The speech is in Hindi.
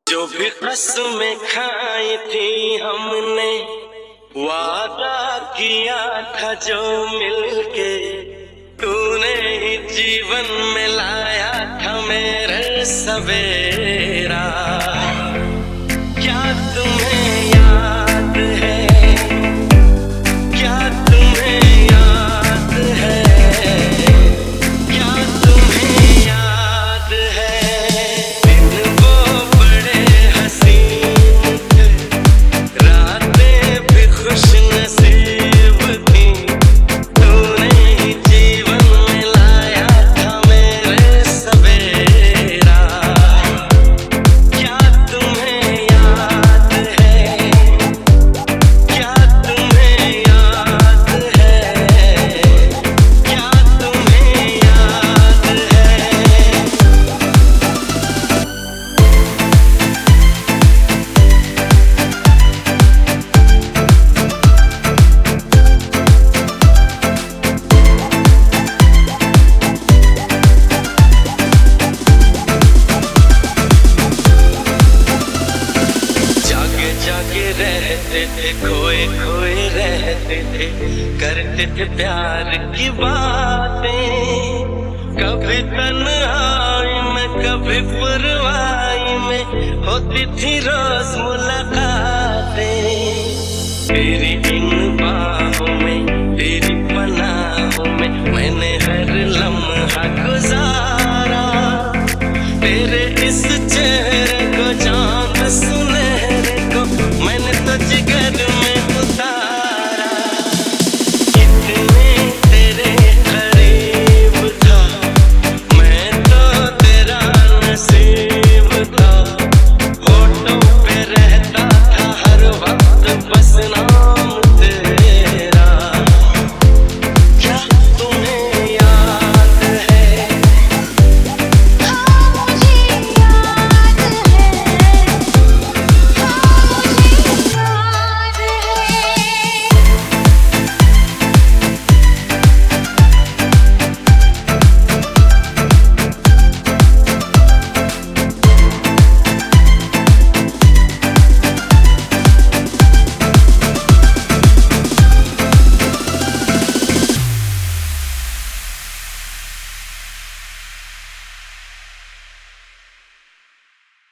जो भी कसमें खाई थी हमने, वादा किया था जो मिलके, तूने ही जीवन में लाया था मेरे सवेरा। क्या तुम्हें याद है, क्या तुम्हें याद है, क्या तुम्हें याद है, दिन वो बड़े हसीन थे, रातें भी खुश नसीब थी, तूने ही जीवन में लाया था मेरे सवेरा। क्या तुम्हें याद है, क्या तुम्हें याद है, क्या तुम्हें याद है। जागे जागे रहते थे, खोए खोए रहते थे, करते थे प्यार की बातें। कभी तन्हाई में कभी पुरवाई में होती थी रोज मुलाकातें। तेरी इन बाहों में, तेरी पनाहों में मैंने हर लम्हा गुजारा।